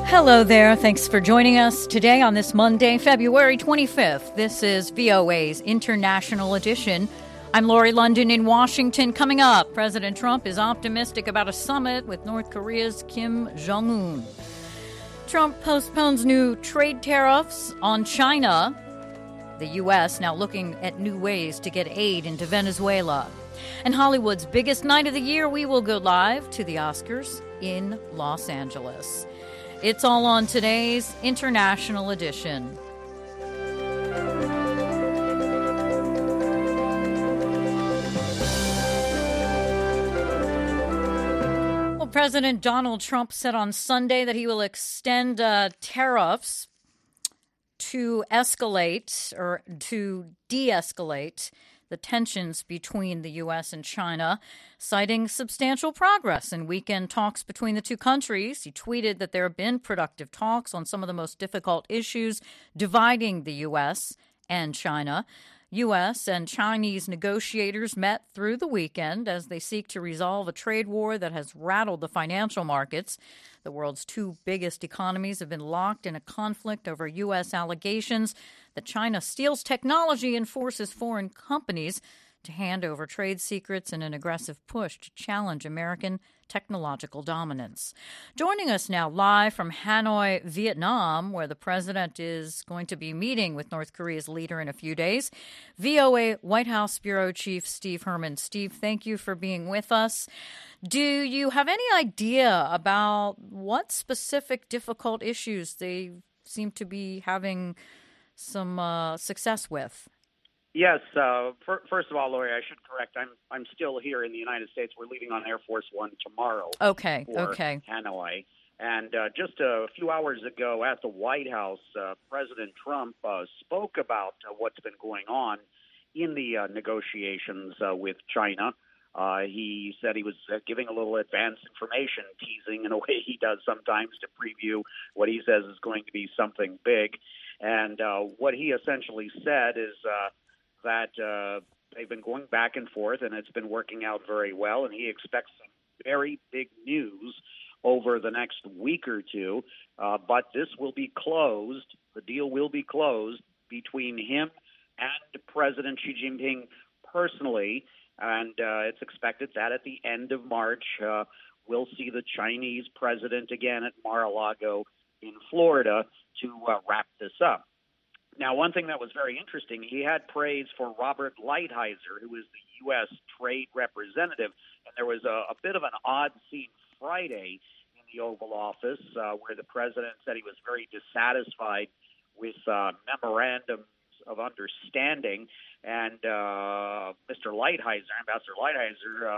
Hello there. Thanks for joining us today on this Monday, February 25th. This is VOA's International Edition. I'm Lori London in Washington. Coming up, President Trump is optimistic about a summit with North Korea's Kim Jong-un. Trump postpones new trade tariffs on China. The U.S. now looking at new ways to get aid into Venezuela. And Hollywood's biggest night of the year, we will go live to the Oscars in Los Angeles. It's all on today's International Edition. Well, President Donald Trump said on Sunday that he will extend tariffs to escalate or to de-escalate the tensions between the U.S. and China, citing substantial progress in weekend talks between the two countries. He tweeted that there have been productive talks on some of the most difficult issues dividing the U.S. and China. U.S. and Chinese negotiators met through the weekend as they seek to resolve a trade war that has rattled the financial markets. The world's two biggest economies have been locked in a conflict over U.S. allegations that China steals technology and forces foreign companies to hand over trade secrets in an aggressive push to challenge American technological dominance. Joining us now live from Hanoi, Vietnam, where the president is going to be meeting with North Korea's leader in a few days, VOA White House Bureau Chief Steve Herman. Steve, thank you for being with us. Do you have any idea about what specific difficult issues they seem to be having some success with? Yes. First of all, Lori, I should correct. I'm still here in the United States. We're leaving on Air Force One tomorrow. Okay. Hanoi. And just a few hours ago at the White House, President Trump spoke about what's been going on in the negotiations with China. He said he was giving a little advance information, teasing in a way he does sometimes to preview what he says is going to be something big. And what he essentially said is that they've been going back and forth, and it's been working out very well, and he expects some very big news over the next week or two. But this will be closed. The deal will be closed between him and President Xi Jinping personally, and it's expected that at the end of March, we'll see the Chinese president again at Mar-a-Lago in Florida to wrap this up. Now, one thing that was very interesting, he had praise for Robert Lighthizer, who is the U.S. trade representative, and there was a bit of an odd scene Friday in the Oval Office where the president said he was very dissatisfied with memorandums of understanding, and Mr. Lighthizer, Ambassador Lighthizer,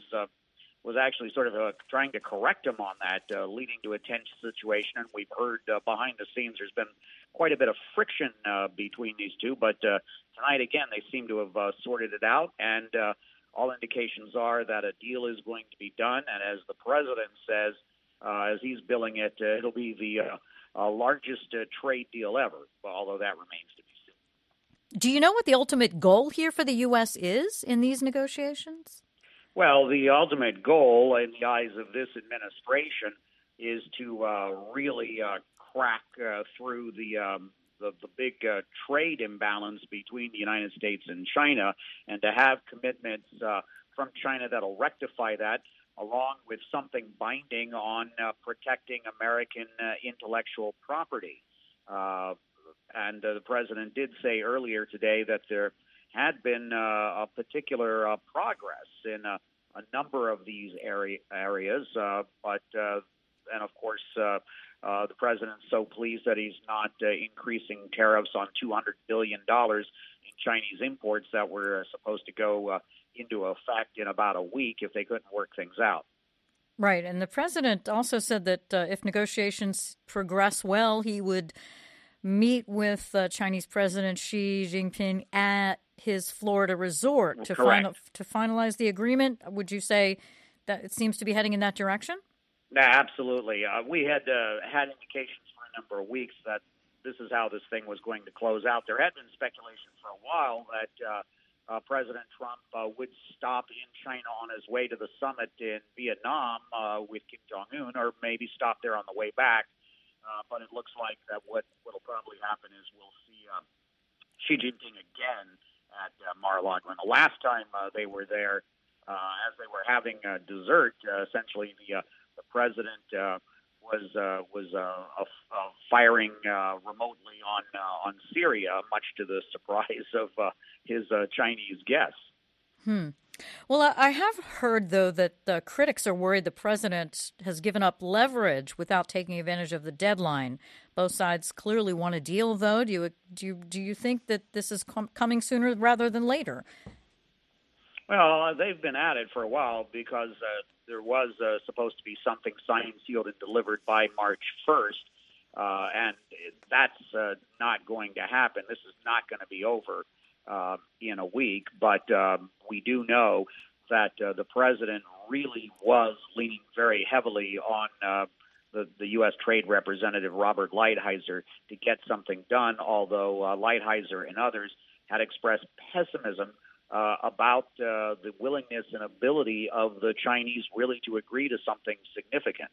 was actually sort of trying to correct him on that, leading to a tense situation. And we've heard behind the scenes there's been quite a bit of friction between these two. But tonight, again, they seem to have sorted it out. And all indications are that a deal is going to be done. And as the president says, as he's billing it, it'll be the largest trade deal ever, although that remains to be seen. Do you know what the ultimate goal here for the U.S. is in these negotiations? Well, the ultimate goal in the eyes of this administration is to really crack through the big trade imbalance between the United States and China, and to have commitments from China that'll rectify that, along with something binding on protecting American intellectual property. And the president did say earlier today that there had been a particular progress in a number of these areas, but and of course the president's so pleased that he's not increasing tariffs on $200 billion in Chinese imports that were supposed to go into effect in about a week if they couldn't work things out. Right, and the president also said that if negotiations progress well, he would meet with Chinese President Xi Jinping at his Florida resort to finalize the agreement. Would you say that it seems to be heading in that direction? No, absolutely. We had had indications for a number of weeks that this is how this thing was going to close out. There had been speculation for a while that President Trump would stop in China on his way to the summit in Vietnam with Kim Jong-un, or maybe stop there on the way back. but it looks like that what'll probably happen is we'll see Xi Jinping again at Mar-a-Lago. And the last time they were there, as they were having dessert, essentially the president was firing remotely on Syria, much to the surprise of his Chinese guests. Well, I have heard, though, that the critics are worried the president has given up leverage without taking advantage of the deadline. Both sides clearly want a deal, though. Do you think that this is coming sooner rather than later? Well, they've been at it for a while because there was supposed to be something signed, sealed, and delivered by March 1st, and that's not going to happen. This is not going to be over in a week, but we do know that the president really was leaning very heavily on the U.S. Trade Representative Robert Lighthizer to get something done, although Lighthizer and others had expressed pessimism about the willingness and ability of the Chinese really to agree to something significant.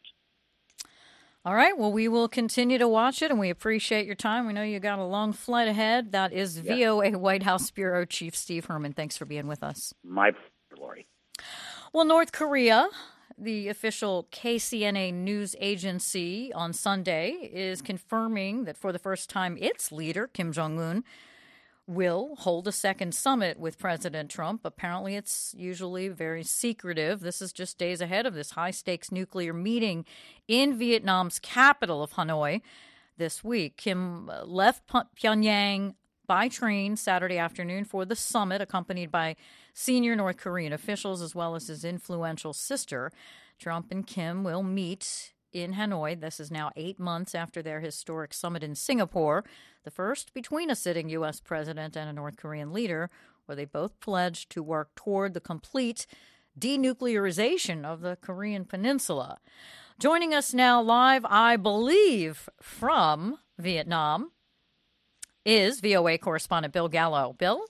All right. Well, we will continue to watch it, and we appreciate your time. We know you got a long flight ahead. That is VOA White House Bureau Chief Steve Herman. Thanks for being with us. My pleasure, Lori. Well, North Korea, the official KCNA news agency on Sunday, is confirming that for the first time its leader, Kim Jong-un, will hold a second summit with President Trump. Apparently, it's usually very secretive. This is just days ahead of this high-stakes nuclear meeting in Vietnam's capital of Hanoi this week. Kim left Pyongyang by train Saturday afternoon for the summit, accompanied by senior North Korean officials as well as his influential sister. Trump and Kim will meet in Hanoi. This is now 8 months after their historic summit in Singapore, the first between a sitting U.S. president and a North Korean leader, where they both pledged to work toward the complete denuclearization of the Korean peninsula. Joining us now live, I believe, from Vietnam, is VOA correspondent Bill Gallo. Bill?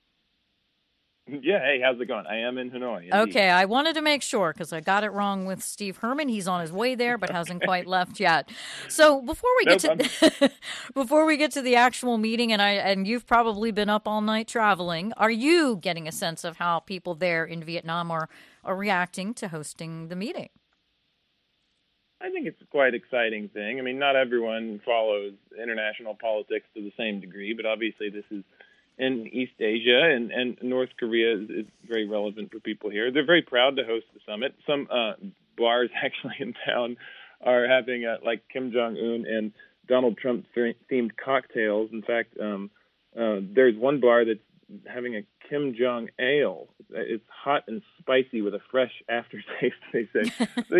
Yeah, hey, how's it going? I am in Hanoi. Indeed. Okay, I wanted to make sure because I got it wrong with Steve Herman. He's on his way there, but hasn't quite left yet. So before we get to the actual meeting, and you've probably been up all night traveling, are you getting a sense of how people there in Vietnam are reacting to hosting the meeting? I think it's a quite exciting thing. I mean, not everyone follows international politics to the same degree, but obviously this is in East Asia, and North Korea is very relevant for people here. They're very proud to host the summit. Some bars actually in town are having like Kim Jong-un and Donald Trump themed cocktails. In fact, there's one bar that's having a Kim Jong ale. It's hot and spicy with a fresh aftertaste, they say. So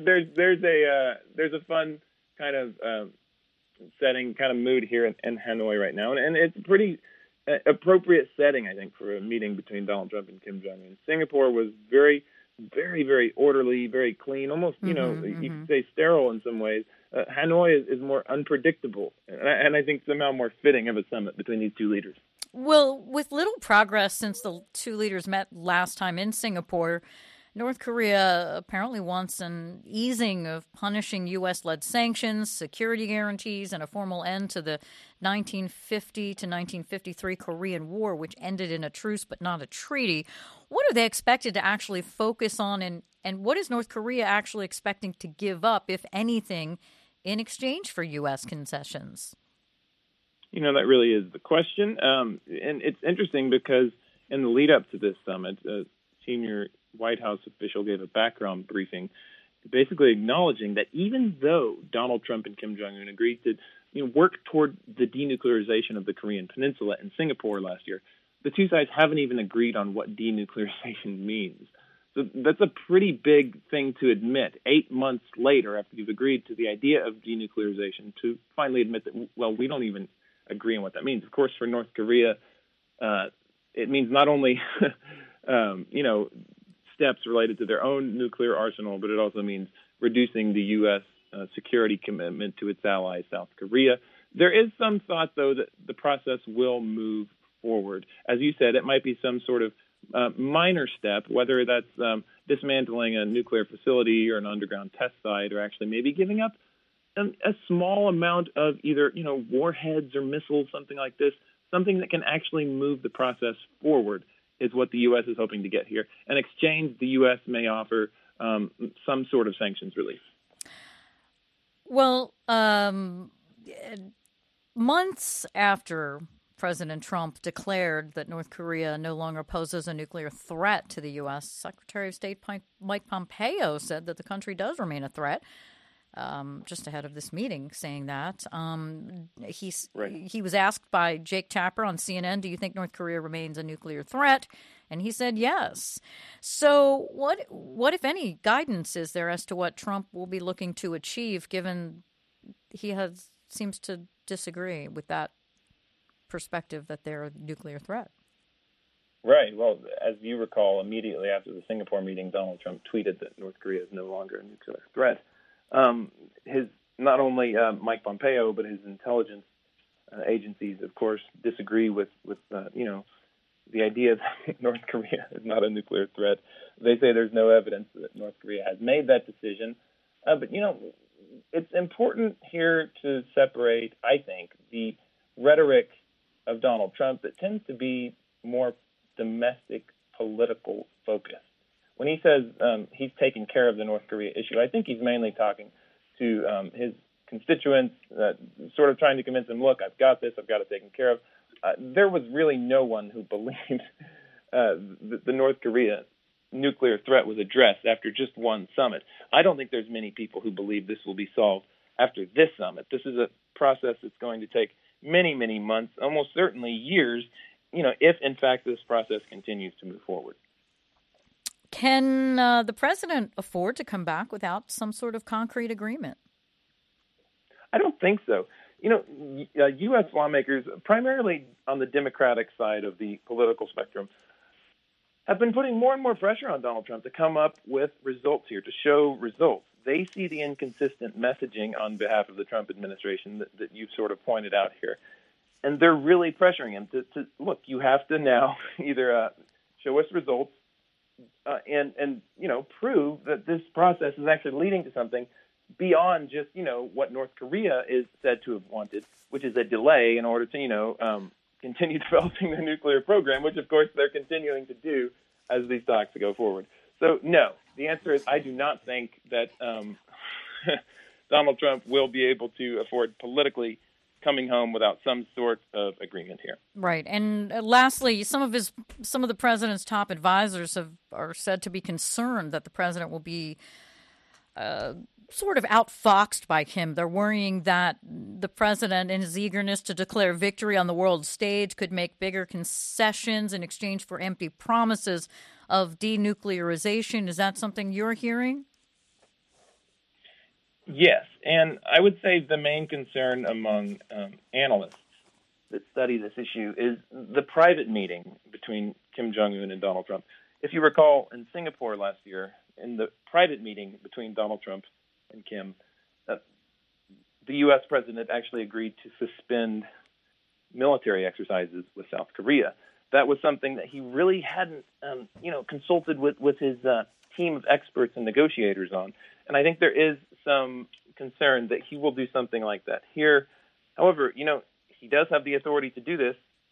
there's a fun kind of setting, kind of mood here in Hanoi right now, and it's pretty appropriate setting, I think, for a meeting between Donald Trump and Kim Jong-un. Singapore was very, very, very orderly, very clean, almost, you could say sterile in some ways. Hanoi is more unpredictable, and I think somehow more fitting of a summit between these two leaders. Well, with little progress since the two leaders met last time in Singapore, North Korea apparently wants an easing of punishing U.S.-led sanctions, security guarantees, and a formal end to the 1950 to 1953 Korean War, which ended in a truce but not a treaty. What are they expected to actually focus on, and what is North Korea actually expecting to give up, if anything, in exchange for U.S. concessions? You know, that really is the question. And it's interesting because in the lead up to this summit, senior White House official gave a background briefing basically acknowledging that even though Donald Trump and Kim Jong-un agreed to work toward the denuclearization of the Korean peninsula in Singapore last year, the two sides haven't even agreed on what denuclearization means. So that's a pretty big thing to admit 8 months later after you've agreed to the idea of denuclearization to finally admit that, well, we don't even agree on what that means. Of course, for North Korea, it means not only, steps related to their own nuclear arsenal, but it also means reducing the U.S. Security commitment to its ally, South Korea. There is some thought, though, that the process will move forward. As you said, it might be some sort of minor step, whether that's dismantling a nuclear facility or an underground test site, or actually maybe giving up a small amount of either, warheads or missiles, something like this, something that can actually move the process forward is what the U.S. is hoping to get here. In exchange, the U.S. may offer some sort of sanctions relief. Well, months after President Trump declared that North Korea no longer poses a nuclear threat to the U.S., Secretary of State Mike Pompeo said that the country does remain a threat. Just ahead of this meeting, saying that he was asked by Jake Tapper on CNN, "Do you think North Korea remains a nuclear threat?" And he said yes. So, what if any guidance is there as to what Trump will be looking to achieve, given he seems to disagree with that perspective that they're a nuclear threat? Right. Well, as you recall, immediately after the Singapore meeting, Donald Trump tweeted that North Korea is no longer a nuclear threat. Not only Mike Pompeo, but his intelligence agencies, of course, disagree with the idea that North Korea is not a nuclear threat. They say there's no evidence that North Korea has made that decision. But it's important here to separate, I think, the rhetoric of Donald Trump that tends to be more domestic political focused. When he says he's taking care of the North Korea issue, I think he's mainly talking to his constituents, sort of trying to convince them, look, I've got this, I've got it taken care of. There was really no one who believed the North Korea nuclear threat was addressed after just one summit. I don't think there's many people who believe this will be solved after this summit. This is a process that's going to take many, many months, almost certainly years, if in fact this process continues to move forward. Can the president afford to come back without some sort of concrete agreement? I don't think so. U.S. lawmakers, primarily on the Democratic side of the political spectrum, have been putting more and more pressure on Donald Trump to come up with results here, to show results. They see the inconsistent messaging on behalf of the Trump administration that you've sort of pointed out here. And they're really pressuring him to look, you have to now either show us results and prove that this process is actually leading to something beyond just, what North Korea is said to have wanted, which is a delay in order to, continue developing their nuclear program, which, of course, they're continuing to do as these talks go forward. So, no, the answer is I do not think that Donald Trump will be able to afford politically coming home without some sort of agreement here. Right. And lastly, some of the president's top advisors are said to be concerned that the president will be sort of outfoxed by Kim. They're worrying that the president, in his eagerness to declare victory on the world stage, could make bigger concessions in exchange for empty promises of denuclearization. Is that something you're hearing? Yes, and I would say the main concern among analysts that study this issue is the private meeting between Kim Jong-un and Donald Trump. If you recall, in Singapore last year, in the private meeting between Donald Trump and Kim, the U.S. president actually agreed to suspend military exercises with South Korea. That was something that he really hadn't, consulted with his team of experts and negotiators on. And I think there is some concern that he will do something like that here. However, he does have the authority to do this,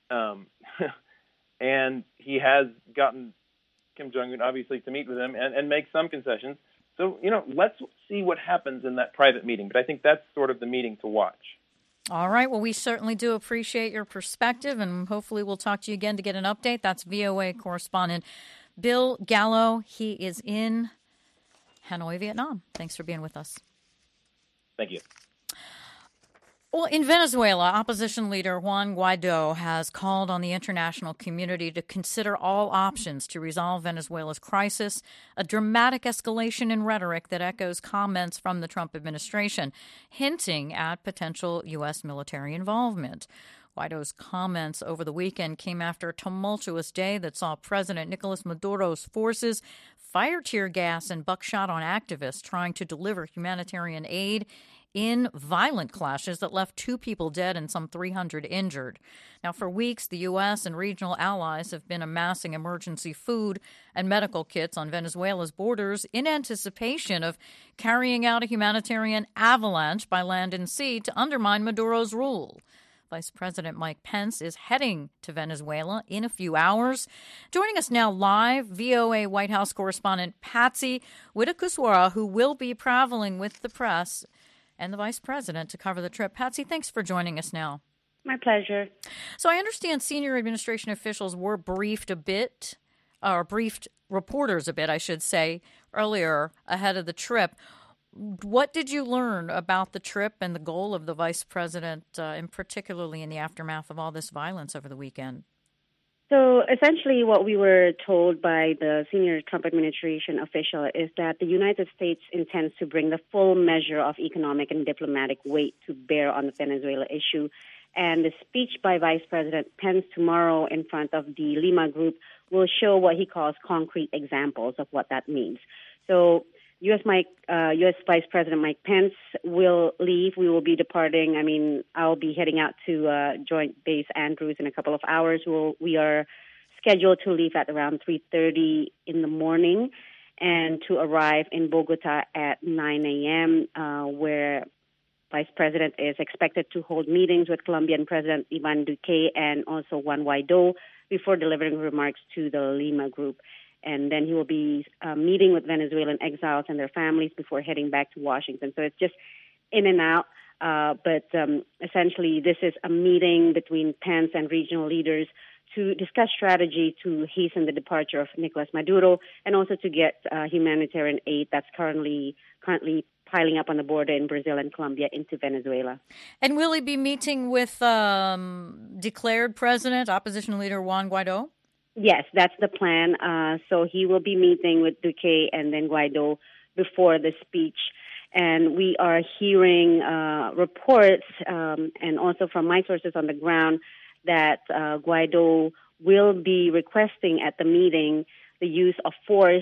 and he has gotten Kim Jong-un, obviously, to meet with him and make some concessions. So, let's see what happens in that private meeting. But I think that's sort of the meeting to watch. All right. Well, we certainly do appreciate your perspective, and hopefully we'll talk to you again to get an update. That's VOA correspondent Bill Gallo. He is in Hanoi, Vietnam. Thanks for being with us. Thank you. Well, in Venezuela, opposition leader Juan Guaido has called on the international community to consider all options to resolve Venezuela's crisis, a dramatic escalation in rhetoric that echoes comments from the Trump administration, hinting at potential U.S. military involvement. Guaido's comments over the weekend came after a tumultuous day that saw President Nicolas Maduro's forces fired tear gas and buckshot on activists trying to deliver humanitarian aid in violent clashes that left 2 people dead and some 300 injured. Now, for weeks, the U.S. and regional allies have been amassing emergency food and medical kits on Venezuela's borders in anticipation of carrying out a humanitarian avalanche by land and sea to undermine Maduro's rule. Vice President Mike Pence is heading to Venezuela in a few hours. Joining us now live, VOA White House correspondent Patsy Widakuswara, who will be traveling with the press and the vice president to cover the trip. Patsy, thanks for joining us now. My pleasure. So I understand senior administration officials were briefed reporters a bit, I should say, earlier ahead of the trip. What did you learn about the trip and the goal of the vice president, and particularly in the aftermath of all this violence over the weekend? So essentially what we were told by the senior Trump administration official is that the United States intends to bring the full measure of economic and diplomatic weight to bear on the Venezuela issue. And the speech by Vice President Pence tomorrow in front of the Lima Group will show what he calls concrete examples of what that means. So U.S. Vice President Mike Pence will leave. We will be departing. I'll be heading out to Joint Base Andrews in a couple of hours. We are scheduled to leave at around 3:30 in the morning and to arrive in Bogota at 9 a.m., where Vice President is expected to hold meetings with Colombian President Ivan Duque and also Juan Guaido before delivering remarks to the Lima Group. And then he will be meeting with Venezuelan exiles and their families before heading back to Washington. So it's just in and out. But essentially, this is a meeting between Pence and regional leaders to discuss strategy to hasten the departure of Nicolas Maduro and also to get humanitarian aid that's currently piling up on the border in Brazil and Colombia into Venezuela. And will he be meeting with declared president, opposition leader Juan Guaido? Yes, that's the plan. So he will be meeting with Duque and then Guaido before the speech. And we are hearing reports and also from my sources on the ground that Guaido will be requesting at the meeting the use of force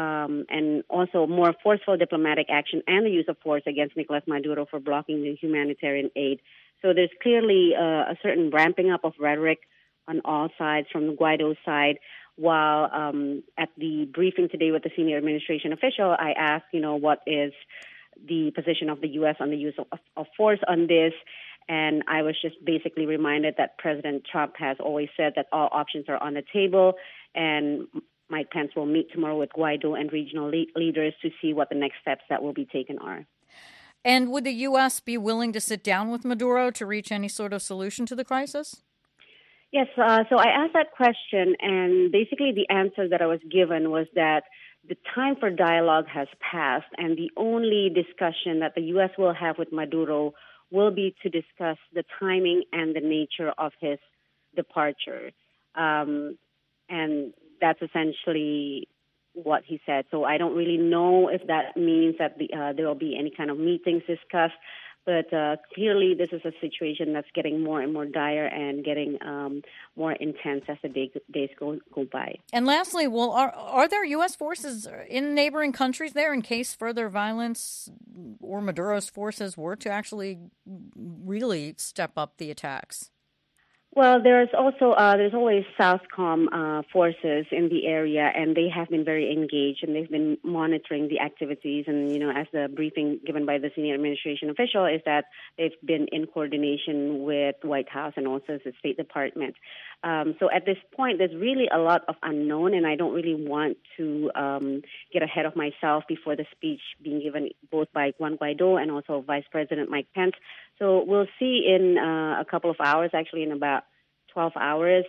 and also more forceful diplomatic action and the use of force against Nicolas Maduro for blocking the humanitarian aid. So there's clearly a certain ramping up of rhetoric on all sides from the Guaido side. While at the briefing today with the senior administration official, I asked, what is the position of the U.S. on the use of force on this? And I was just basically reminded that President Trump has always said that all options are on the table, and Mike Pence will meet tomorrow with Guaido and regional leaders to see what the next steps that will be taken are. And would the U.S. be willing to sit down with Maduro to reach any sort of solution to the crisis? Yes, so I asked that question, and basically the answer that I was given was that the time for dialogue has passed, and the only discussion that the U.S. will have with Maduro will be to discuss the timing and the nature of his departure. And that's essentially what he said. So I don't really know if that means that there will be any kind of meetings discussed. But clearly, this is a situation that's getting more and more dire and getting more intense as the days go by. And lastly, are there U.S. forces in neighboring countries there in case further violence or Maduro's forces were to actually really step up the attacks? Well, there's always SOUTHCOM forces in the area, and they have been very engaged, and they've been monitoring the activities. And, as the briefing given by the senior administration official is that they've been in coordination with the White House and also the State Department. So at this point, there's really a lot of unknown, and I don't really want to get ahead of myself before the speech being given both by Juan Guaido and also Vice President Mike Pence. So we'll see in a couple of hours, actually in about 12 hours.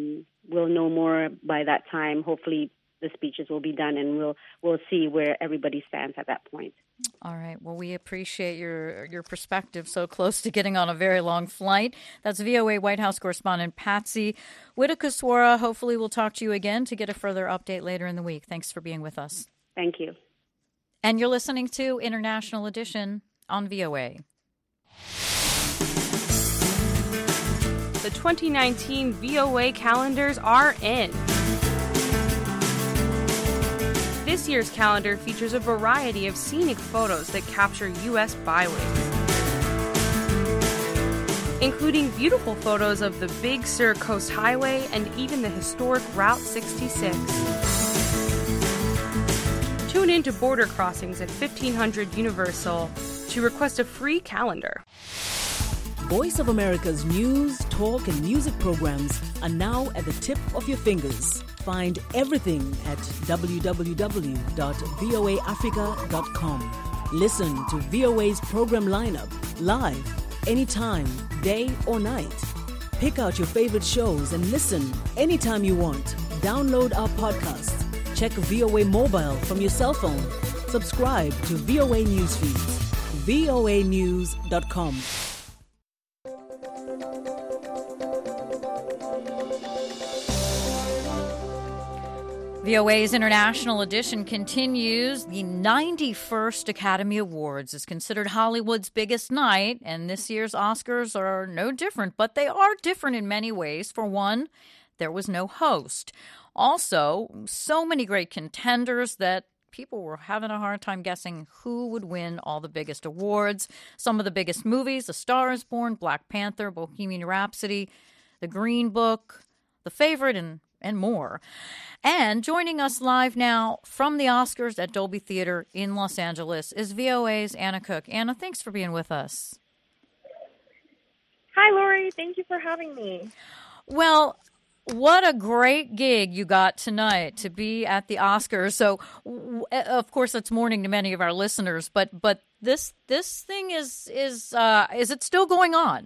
We'll know more by that time. Hopefully the speeches will be done, and we'll see where everybody stands at that point. All right. Well, we appreciate your perspective so close to getting on a very long flight. That's VOA White House correspondent Patsy Widakuswara. Hopefully we'll talk to you again to get a further update later in the week. Thanks for being with us. Thank you. And you're listening to International Edition on VOA. The 2019 VOA calendars are in. This This year's calendar features a variety of scenic photos that capture U.S. byways, including beautiful photos of the Big Sur Coast Highway and even the historic Route 66. Tune in to Border Crossings at 1500 Universal to request a free calendar. Voice of America's news, talk, and music programs are now at the tip of your fingers. Find everything at www.voaafrica.com. Listen to VOA's program lineup live, anytime, day or night. Pick out your favorite shows and listen anytime you want. Download our podcasts. Check VOA Mobile from your cell phone. Subscribe to VOA News Feeds. voanews.com. VOA's International Edition continues. The 91st Academy Awards is considered Hollywood's biggest night, and this year's Oscars are no different, but they are different in many ways. For one, there was no host. Also, so many great contenders that people were having a hard time guessing who would win all the biggest awards. Some of the biggest movies: A Star is Born, Black Panther, Bohemian Rhapsody, The Green Book, The Favorite, and more. And joining us live now from the Oscars at Dolby Theater in Los Angeles is VOA's Anna Cook. Anna, thanks for being with us. Hi, Lori. Thank you for having me. Well, what a great gig you got tonight to be at the Oscars. So, of course, it's morning to many of our listeners, but this thing is it still going on?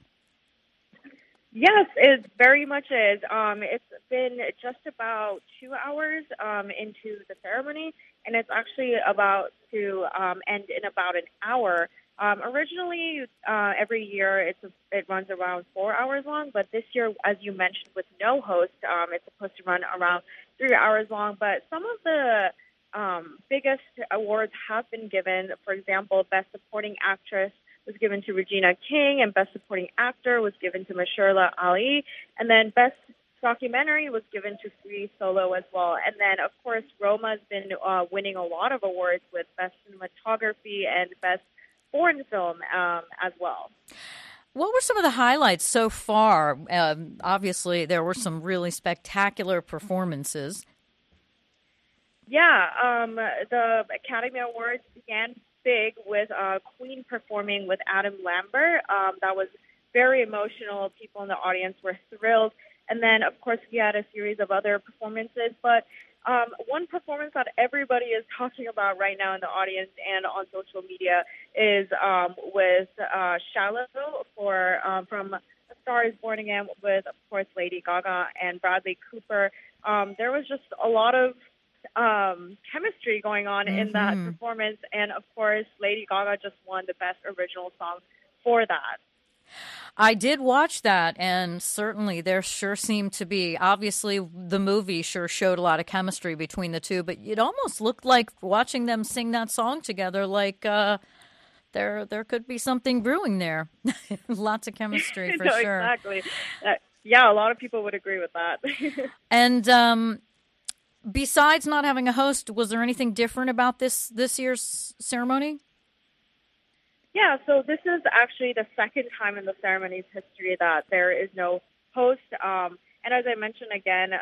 Yes, it very much is. It's been just about 2 hours into the ceremony, and it's actually about to end in about an hour. Originally, every year it runs around 4 hours long, but this year, as you mentioned, with no host, it's supposed to run around 3 hours long. But some of the biggest awards have been given. For example, Best Supporting Actress was given to Regina King, and Best Supporting Actor was given to Mahershala Ali, and then Best Documentary was given to Free Solo as well. And then, of course, Roma's been winning a lot of awards with Best Cinematography and Best Foreign Film as well. What were some of the highlights so far? Obviously, there were some really spectacular performances. Yeah, the Academy Awards began big with Queen performing with Adam Lambert. That was very emotional. People in the audience were thrilled. And then, of course, we had a series of other performances. But one performance that everybody is talking about right now in the audience and on social media is with Shallow from A Star is Born Again with, of course, Lady Gaga and Bradley Cooper. There was just a lot of chemistry going on in that performance, and of course Lady Gaga just won the Best Original Song for that. I did watch that, and certainly there sure seemed to be, obviously the movie sure showed a lot of chemistry between the two, but it almost looked like watching them sing that song together, like there could be something brewing there. Lots of chemistry for sure. Exactly. Yeah, a lot of people would agree with that. And besides not having a host, was there anything different about this year's ceremony? Yeah, so this is actually the second time in the ceremony's history that there is no host. And as I mentioned again,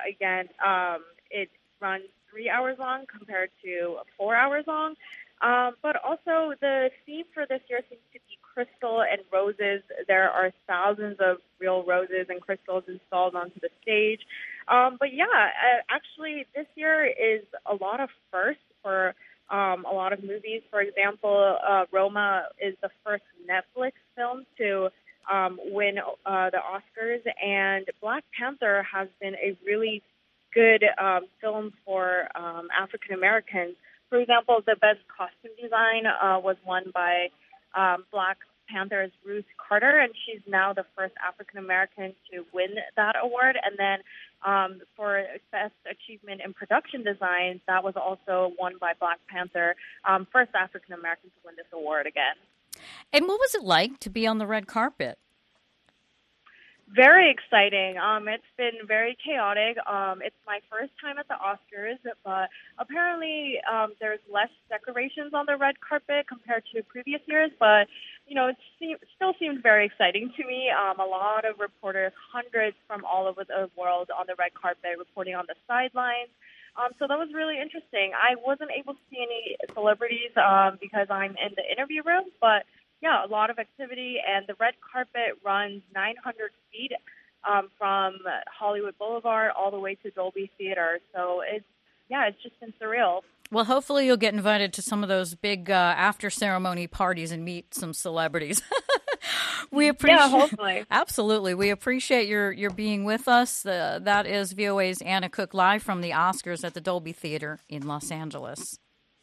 it runs 3 hours long compared to 4 hours long. But also the theme for this year seems to be crystal and roses. There are thousands of real roses and crystals installed onto the stage. But yeah, actually this year is a lot of firsts for a lot of movies. For example, Roma is the first Netflix film to win the Oscars, and Black Panther has been a really good film for African Americans. For example, the best costume design was won by Black Panther's Ruth Carter, and she's now the first African American to win that award. And then for Best Achievement in Production Design, that was also won by Black Panther, first African American to win this award again. And what was it like to be on the red carpet? Very exciting. It's been very chaotic. It's my first time at the Oscars, but apparently there's less decorations on the red carpet compared to previous years. But it still seemed very exciting to me. A lot of reporters, hundreds from all over the world on the red carpet, reporting on the sidelines. So that was really interesting. I wasn't able to see any celebrities because I'm in the interview room, but yeah, a lot of activity, and the red carpet runs 900 feet from Hollywood Boulevard all the way to Dolby Theater. So it's just been surreal. Well, hopefully you'll get invited to some of those big after-ceremony parties and meet some celebrities. We appreciate, yeah, hopefully. Absolutely. We appreciate your being with us. That is VOA's Anna Cook live from the Oscars at the Dolby Theater in Los Angeles.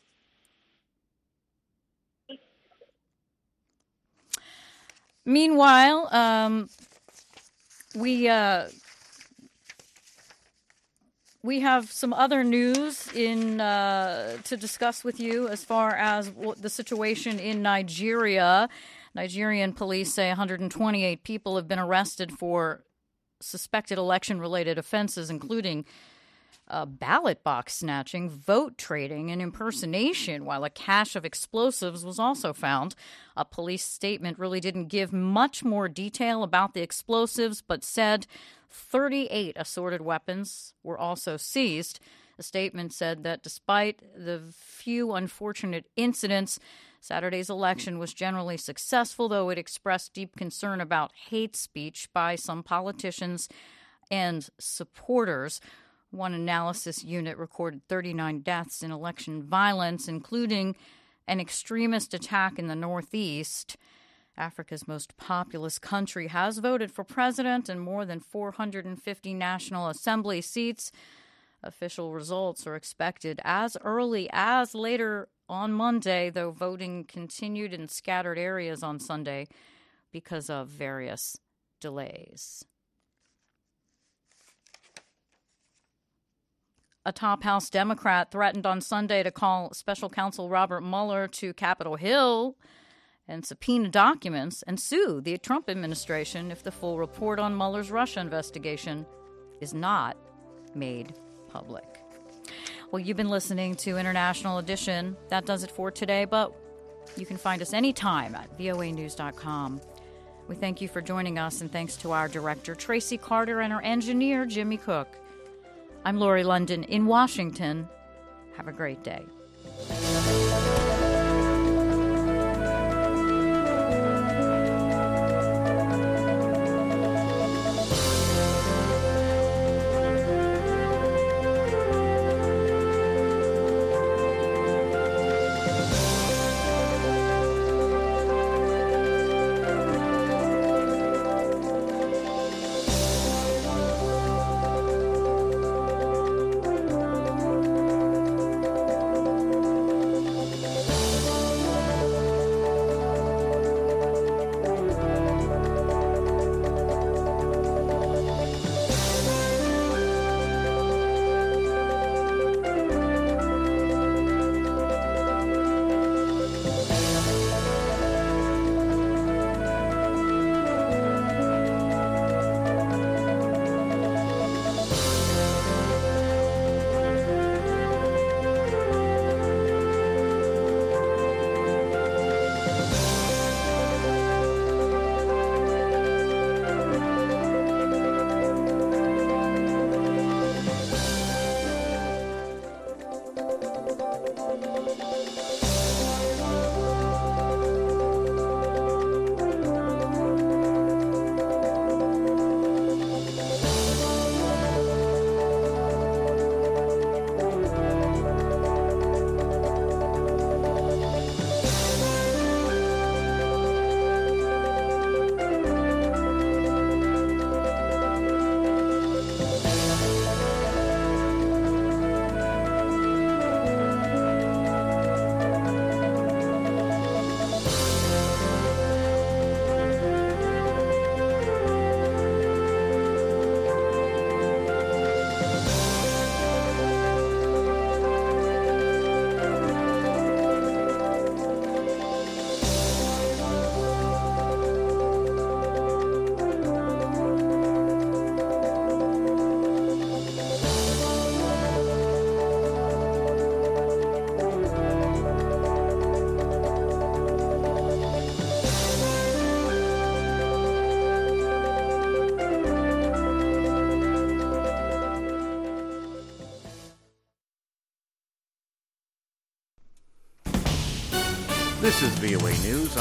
Meanwhile, we have some other news to discuss with you as far as the situation in Nigeria. Nigerian police say 128 people have been arrested for suspected election-related offenses, including ballot box snatching, vote trading, and impersonation, while a cache of explosives was also found. A police statement really didn't give much more detail about the explosives, but said 38 assorted weapons were also seized. The statement said that despite the few unfortunate incidents, Saturday's election was generally successful, though it expressed deep concern about hate speech by some politicians and supporters. One analysis unit recorded 39 deaths in election violence, including an extremist attack in the Northeast. Africa's most populous country has voted for president and more than 450 National Assembly seats. Official results are expected as early as later on Monday, though voting continued in scattered areas on Sunday because of various delays. A top House Democrat threatened on Sunday to call special counsel Robert Mueller to Capitol Hill and subpoena documents and sue the Trump administration if the full report on Mueller's Russia investigation is not made public. Well, you've been listening to International Edition. That does it for today, but you can find us anytime at voanews.com. We thank you for joining us, and thanks to our director, Tracy Carter, and our engineer, Jimmy Cook. I'm Lori London in Washington. Have a great day. This is VOA News.